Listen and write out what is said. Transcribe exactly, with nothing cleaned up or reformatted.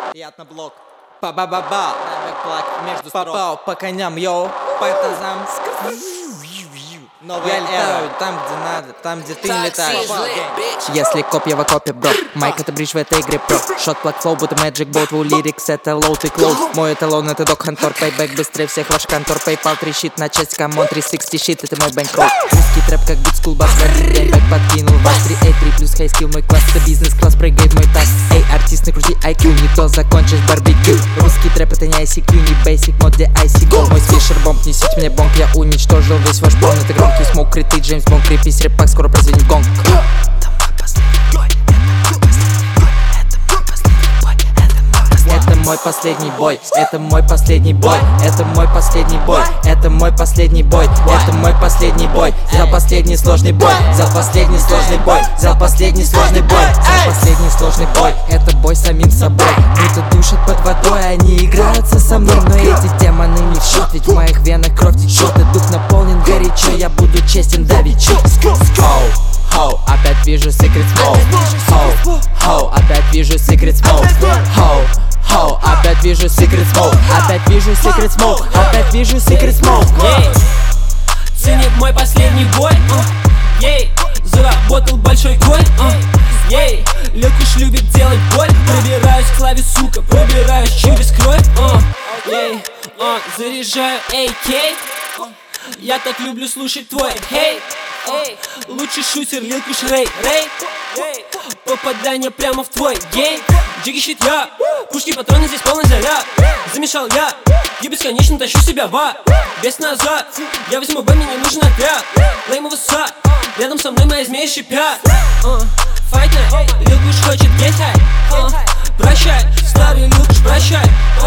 Я на блок. Па-ба-ба-ба. Бэкплак между строк. Попал по коням, йоу. По тазам. Новая эра. Там, где надо, там, где ты не летаешь. Если копья в окопе, бро. Майк это бридж в этой игре, про. Шот, плак, флоу, будто Magic Boat. Твой лирикс это лоуд и клоуд. Мой эталон это Док Хантор. Пейбэк быстрее всех ваш контор. Пейпал трещит на часть, камон, триста шестьдесят щит. Это мой бэнкролл. Русский трэп как бит скулбас. Бэкбэк подкинул вас. три эй три плюс хай скилл. Мой класс это бизнес-класс. Прыгает мой таз. Эй, артист, накрути ай кью. Не то закончишь барбекю. Русский трэп это не ай си кью, не basic мод, где ай си гол. Мой фишер бомб, несите мне бонг. Я уничтожил весь ваш бон. Это громкий смог, критый Джеймс Бонд. Крепись, рэпак, скоро прозвенит гонг. Это мой последний бой, это мой последний бой, это мой последний бой, это мой последний бой, это мой последний бой, за последний сложный бой, за последний сложный бой, за последний сложный бой, за последний сложный бой. Это бой с самим собой, будто душат под водой, они играются со мной, но эти демоны не в счет, ведь в моих венах кровь течет, и дух наполнен горячо, я буду честен давеча. Хоу, хоу, опять вижу secret smoke. Хоу, хоу, опять вижу secret smoke. Хоу, хоу, опять вижу secret smoke. Опять вижу secret smoke. Опять вижу secret smoke. Ей, ценит мой последний бой. Ей, заработал большой кой. Ей, Лёкуш любит делать боль. Пробираюсь к клаве, сука, пробираюсь через кровь. Ей, заряжаю эй кей. Я так люблю слушать твой хейт. Эй, лучший шутер Лилкуш Рэй, Рэй. Попадание прямо в твой гейм. Джиги щит я, пушки патроны здесь полный заряд. Замешал я, я бесконечно тащу себя в ад. Без назад, я возьму б, мне не нужен отряд. Леймовый сад, рядом со мной мои змеи шипят. Fight night, Лилкуш хочет get high. Прощай, старый Лилкуш, прощай.